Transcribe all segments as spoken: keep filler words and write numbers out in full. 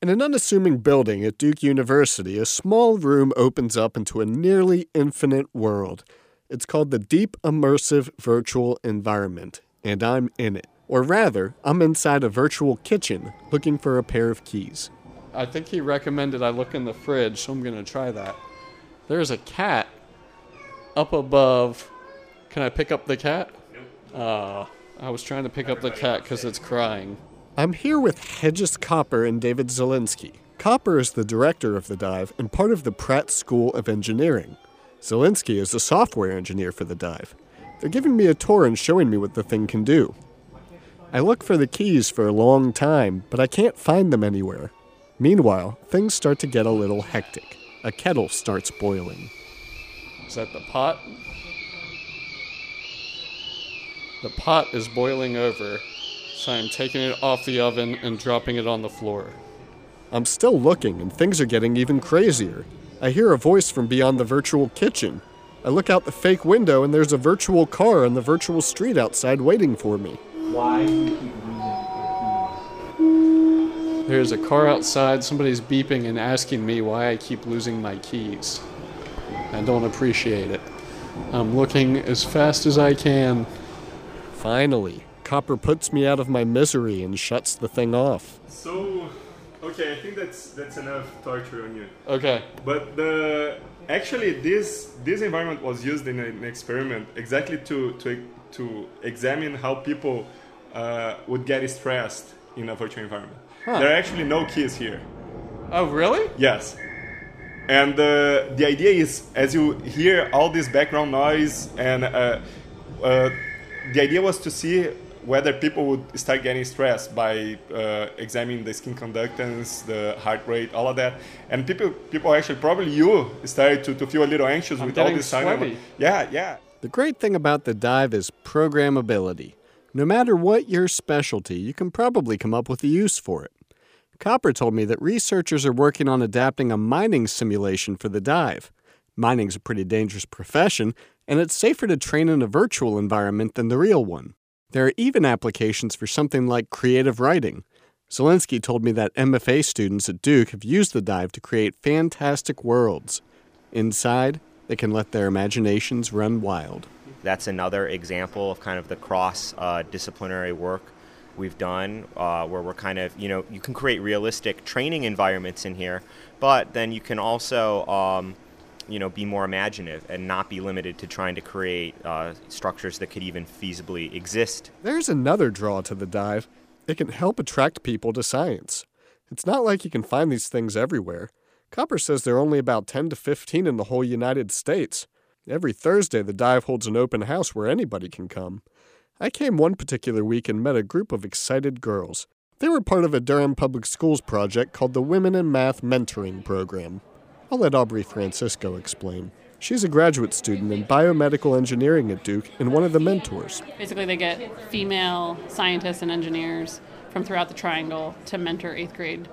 In an unassuming building at Duke University, a small room opens up into a nearly infinite world. It's called the Deep Immersive Virtual Environment, and I'm in it. Or rather, I'm inside a virtual kitchen looking for a pair of keys. I think he recommended I look in the fridge, so I'm going to try that. There's a cat up above. Can I pick up the cat? Nope. Uh, I was trying to pick up the cat because it's crying. I'm here with Hedges Copper and David Zielinski. Copper is the director of the dive and part of the Pratt School of Engineering. Zielinski is a software engineer for the dive. They're giving me a tour and showing me what the thing can do. I look for the keys for a long time, but I can't find them anywhere. Meanwhile, things start to get a little hectic. A kettle starts boiling. Is that the pot? The pot is boiling over, so I'm taking it off the oven and dropping it on the floor. I'm still looking, and things are getting even crazier. I hear a voice from beyond the virtual kitchen. I look out the fake window, and there's a virtual car on the virtual street outside waiting for me. Why do you keep losing your keys? There's a car outside. Somebody's beeping and asking me why I keep losing my keys. I don't appreciate it. I'm looking as fast as I can. Finally, Copper puts me out of my misery and shuts the thing off. So, okay, I think that's that's enough torture on you. Okay. But the actually this this environment was used in an experiment exactly to to to examine how people uh, would get stressed in a virtual environment. Huh. There are actually no keys here. Oh, really? Yes. And uh, the idea is, as you hear all this background noise, and uh, uh, the idea was to see whether people would start getting stressed by uh, examining the skin conductance, the heart rate, all of that. And people, people actually, probably you, started to, to feel a little anxious I'm with all this sweaty. time. Yeah, yeah. The great thing about the dive is programmability. No matter what your specialty, you can probably come up with a use for it. Copper told me that researchers are working on adapting a mining simulation for the dive. Mining's a pretty dangerous profession, and it's safer to train in a virtual environment than the real one. There are even applications for something like creative writing. Zielinski told me that M F A students at Duke have used the dive to create fantastic worlds. Inside, they can let their imaginations run wild. That's another example of kind of the cross-disciplinary uh, work we've done, uh, where we're kind of, you know, you can create realistic training environments in here, but then you can also, um, you know, be more imaginative and not be limited to trying to create uh, structures that could even feasibly exist. There's another draw to the dive. It can help attract people to science. It's not like you can find these things everywhere. Copper says there are only about ten to fifteen in the whole United States. Every Thursday, the dive holds an open house where anybody can come. I came one particular week and met a group of excited girls. They were part of a Durham Public Schools project called the Women in Math Mentoring Program. I'll let Aubrey Francisco explain. She's a graduate student in biomedical engineering at Duke and one of the mentors. Basically, they get female scientists and engineers from throughout the Triangle to mentor eighth grade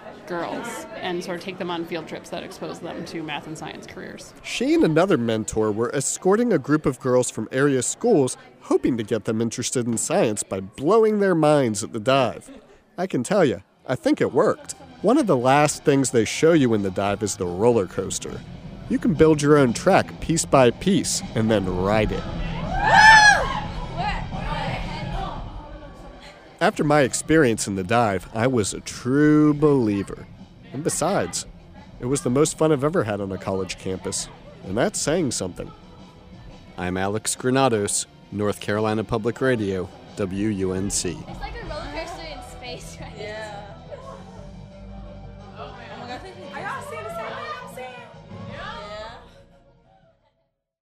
girls and sort of take them on field trips that expose them to math and science careers. She and another mentor were escorting a group of girls from area schools, hoping to get them interested in science by blowing their minds at the dive. I can tell you, I think it worked. One of the last things they show you in the dive is the roller coaster. You can build your own track piece by piece and then ride it. After my experience in the dive, I was a true believer. And besides, it was the most fun I've ever had on a college campus. And that's saying something. I'm Alex Granados, North Carolina Public Radio, W U N C. It's like a roller coaster in space, right? Yeah. Oh my god, I gotta see it.